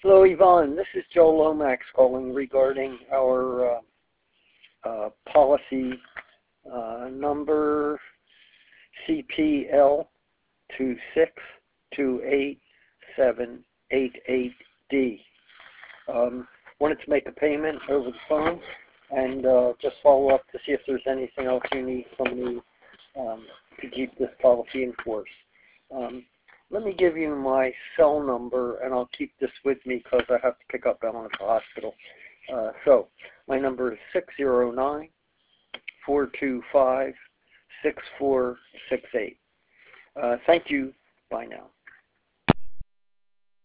Hello, Yvonne. This is Joe Lomax calling regarding our policy number CPL 2628788D. Wanted to make a payment over the phone and just follow up to see if there's anything else you need from me to keep this policy in force. Let me give you my cell number, and I'll keep this with me because I have to pick up Ellen at the hospital. So my number is 609-425-6468. Thank you. Bye now.